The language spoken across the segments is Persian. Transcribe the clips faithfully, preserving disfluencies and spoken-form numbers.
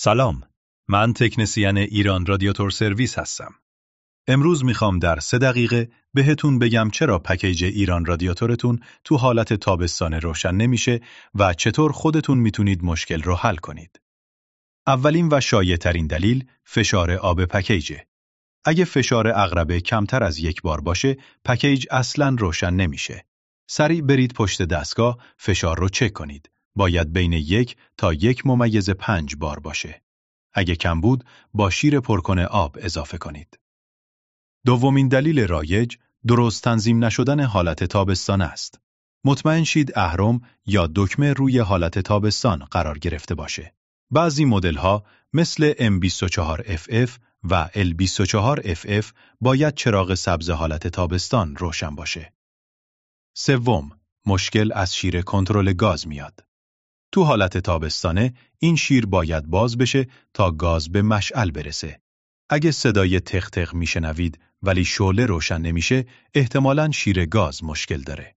سلام، من تکنسین ایران رادیاتور سرویس هستم. امروز میخوام در سه دقیقه بهتون بگم چرا پکیج ایران رادیاتورتون تو حالت تابستان روشن نمیشه و چطور خودتون میتونید مشکل رو حل کنید. اولین و شایع‌ترین دلیل فشار آب پکیجه. اگه فشار عقربه کمتر از یک بار باشه، پکیج اصلاً روشن نمیشه. سریع برید پشت دستگاه، فشار رو چک کنید. باید بین یک تا یک ممیز پنج بار باشه. اگه کم بود، با شیر پرکن آب اضافه کنید. دومین دلیل رایج، درست تنظیم نشدن حالت تابستان است. مطمئن شید اهرم یا دکمه روی حالت تابستان قرار گرفته باشه. بعضی مدل‌ها مثل ام بیست و چهار اف اف و ال بیست و چهار اف اف باید چراغ سبز حالت تابستان روشن باشه. سوم، مشکل از شیر کنترل گاز میاد. تو حالت تابستانه این شیر باید باز بشه تا گاز به مشعل برسه. اگه صدای تق تق میشنوید ولی شعله روشن نمیشه، احتمالاً شیر گاز مشکل داره.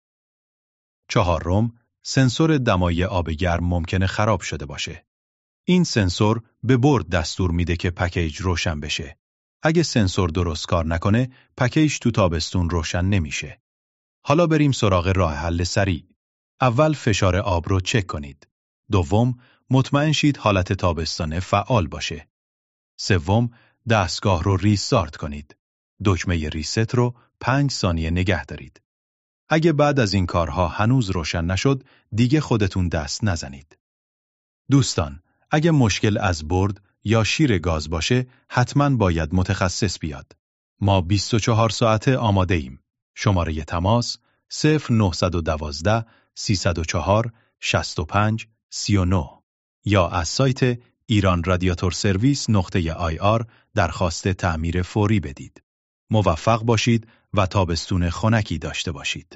چهارم، سنسور دمای آب گرم ممکنه خراب شده باشه. این سنسور به برد دستور میده که پکیج روشن بشه. اگه سنسور درست کار نکنه، پکیج تو تابستون روشن نمیشه. حالا بریم سراغ راه حل سریع. اول فشار آب رو چک کنید. دوم، مطمئن شید حالت تابستانه فعال باشه. سوم، دستگاه رو ریستارت کنید. دکمه ریست رو پنج ثانیه نگه دارید. اگه بعد از این کارها هنوز روشن نشد، دیگه خودتون دست نزنید. دوستان، اگه مشکل از برد یا شیر گاز باشه، حتما باید متخصص بیاد. ما بیست و چهار ساعته آماده ایم. شماره تماس صفر نه یک دو سه صفر چهار شش پنج سه نه یا از سایت ایران رادیاتور سرویس نقطه آی آر درخواست تعمیر فوری بدید. موفق باشید و تابستون خنکی داشته باشید.